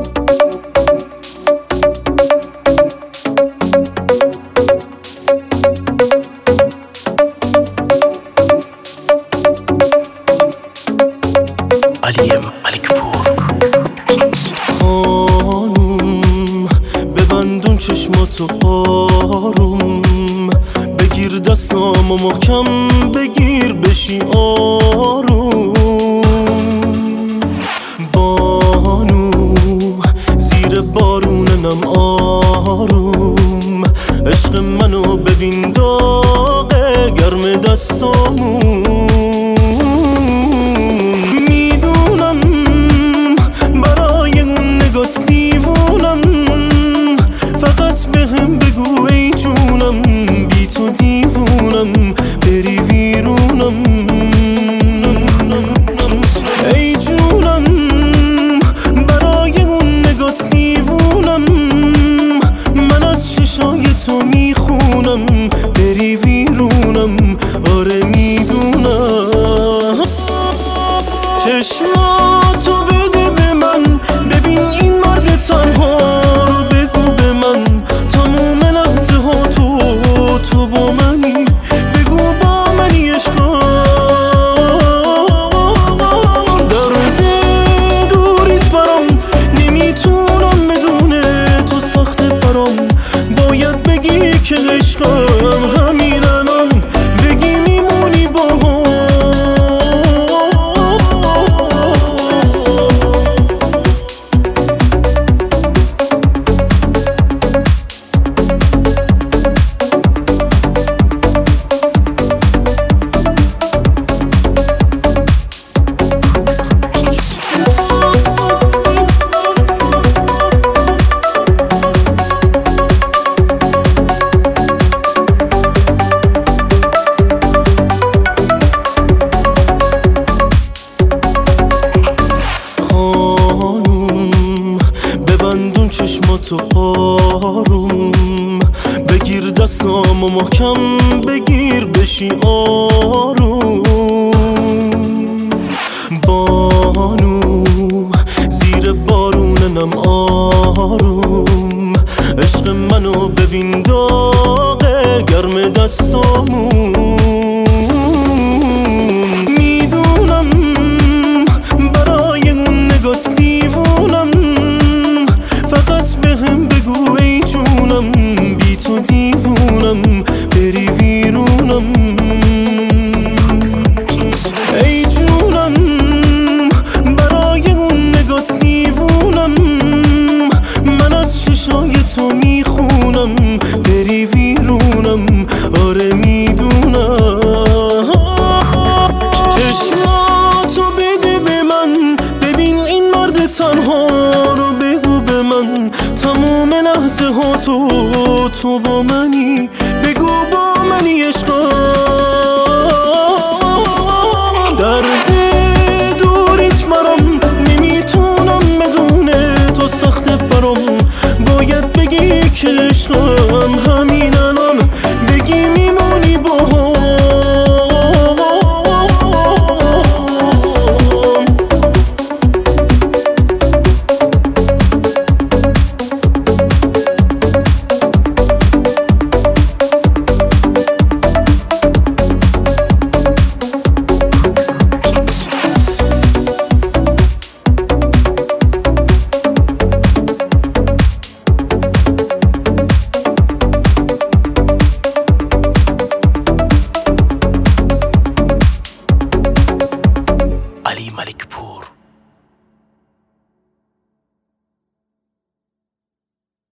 علیم علیکپور. خانوم ببندون چشماتو آروم، بگیر دستامو محکم بگیر بشی آروم. بانو زیر بارونم آروم، عشق منو ببین داغه گرم دستامون. دیوونم فقط بهم بگو ای جونم، بی تو دیوونم بری ویرونم. ای جونم برای اون نگات دیوونم، من از چشای تو میخونم بری ویرونم. آره میدونم چشماتو بده به من، ببین این مرد تنها رو بگو به من. تموم لحظه ها تو با منی، بگو با منی عشقا. درد دوریت برام نمیتونم بدون تو سخته برام. باید بگی که عشقم همین الان، بگی میمونی با هم. ببندون چشماتو آروم، بگیر دستامو محکم بگیر بشی آروم. بانو زیر بارونم آروم، عشق منو ببین داغه گرم دستامون. میدونم برای اون نگات دیوونم، فقط بهم بگو ای جونم، بی تو دیوونم بری ویرونم. ای جونم برای اون نگات دیوونم، من از چشای تو میخونم بری ویرونم. آره میدونم چشماتو بده به من، ببین این مرد تنها رو بگو به من. تموم لحظه ها تو با منی، بگو با منی عشقا.